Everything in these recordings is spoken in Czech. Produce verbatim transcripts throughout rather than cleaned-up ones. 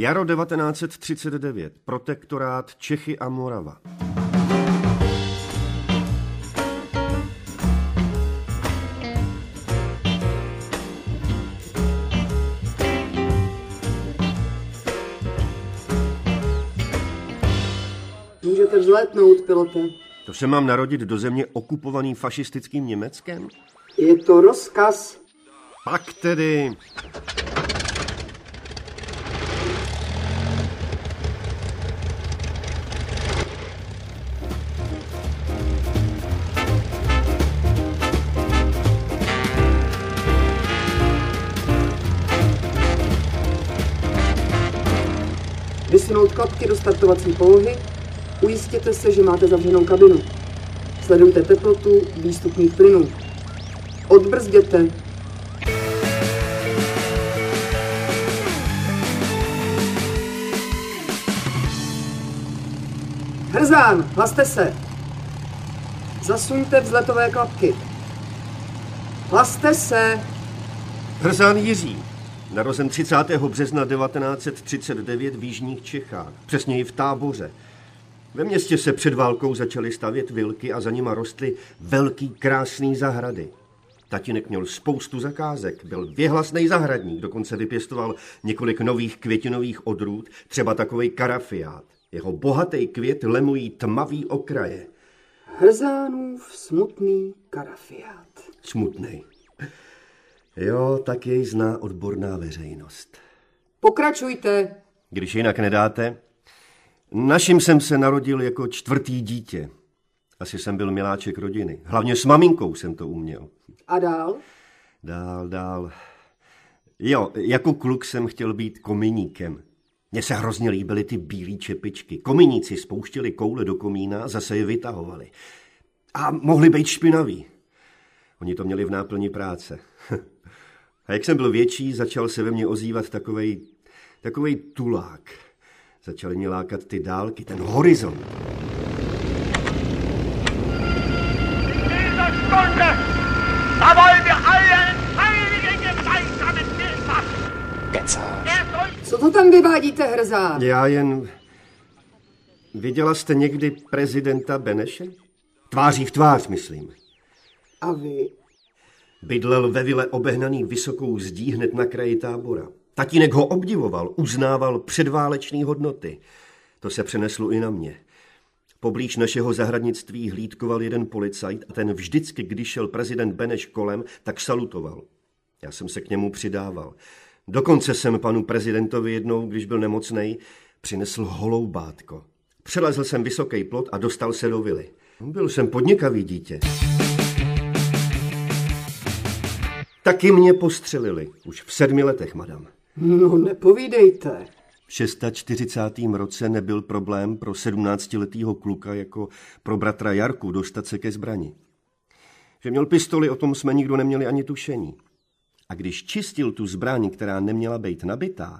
Jaro devatenáct set třicet devět. Protektorát Čechy a Morava. Můžete vzlétnout, pilote. To se mám narodit do země okupovaný fašistickým Německem? Je to rozkaz. Pak tedy... Vysunout klapky do startovací polohy. Ujistěte se, že máte zavřenou kabinu. Sledujte teplotu výstupních plynů. Odbrzděte. Hrzán, hlaste se. Zasuňte vzletové klapky. Hlaste se. Hrzán Jiří. Narozen třicátého března devatenáct set třicet devět v jižních Čechách, přesněji v Táboře. Ve městě se před válkou začaly stavět vilky a za nima rostly velký krásný zahrady. Tatínek měl spoustu zakázek, byl věhlasný zahradník, dokonce vypěstoval několik nových květinových odrůd, třeba takovej karafiát. Jeho bohatý květ lemují tmavý okraje. Hrzánův smutný karafiát. Smutnej. Jo, tak jej zná odborná veřejnost. Pokračujte. Když jinak nedáte. Našim jsem se narodil jako čtvrtý dítě. Asi jsem byl miláček rodiny. Hlavně s maminkou jsem to uměl. A dál? Dál, dál. Jo, jako kluk jsem chtěl být kominíkem. Mně se hrozně líbily ty bílý čepičky. Kominíci spouštěli koule do komína a zase je vytahovali. A mohli být špinaví. Oni to měli v náplni práce. A jak jsem byl větší, začal se ve mně ozývat takovej, takovej tulák. Začaly mě lákat ty dálky, ten horizont. Co to tam vyvádíte, Hrzán? Já jen... Viděla jste někdy prezidenta Beneše? Tváří v tvář, myslím. A vy? Bydlel ve vile obehnaný vysokou zdí hned na kraji Tábora. Tatínek ho obdivoval, uznával předválečné hodnoty. To se přeneslo i na mě. Poblíž našeho zahradnictví hlídkoval jeden policajt a ten vždycky, když šel prezident Beneš kolem, tak salutoval. Já jsem se k němu přidával. Dokonce jsem panu prezidentovi jednou, když byl nemocnej, přinesl holoubátko. Přelezl jsem vysoký plot a dostal se do vily. Byl jsem podnikavý dítě. Taky mě postřelili. Už v sedmi letech, madam. No, nepovídejte. V čtyřicátém šestém roce nebyl problém pro sedmnáctiletýho kluka jako pro bratra Jarku dostat se ke zbrani. Že měl pistoli, o tom jsme nikdo neměli ani tušení. A když čistil tu zbraň, která neměla být nabitá,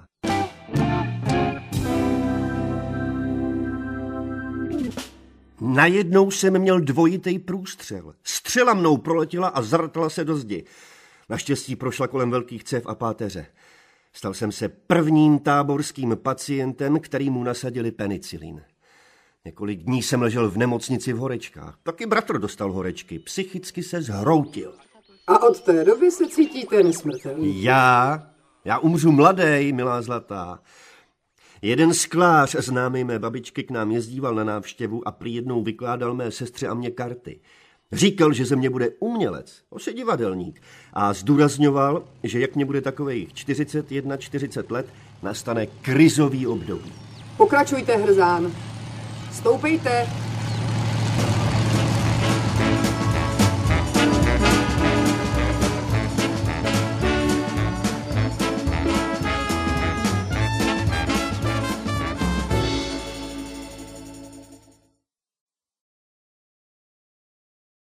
najednou jsem měl dvojitý průstřel. Střela mnou proletěla a zrtla se do zdi. Naštěstí prošla kolem velkých cév a páteře. Stal jsem se prvním táborským pacientem, který mu nasadili penicilín. Několik dní jsem ležel v nemocnici v horečkách. Taky bratr dostal horečky. Psychicky se zhroutil. A od té doby se cítíte nesmrtelný. Já? Já umřu mladej, milá zlatá. Jeden sklář, známý mé babičky, k nám jezdíval na návštěvu a prý jednou vykládal mé sestře a mě karty. Říkal, že ze mě bude umělec, oše divadelník, a zdůrazňoval, že jak mě bude takových čtyřicet jedna čtyřicet let, nastane krizový období. Pokračujte, Hrzán. Stoupejte.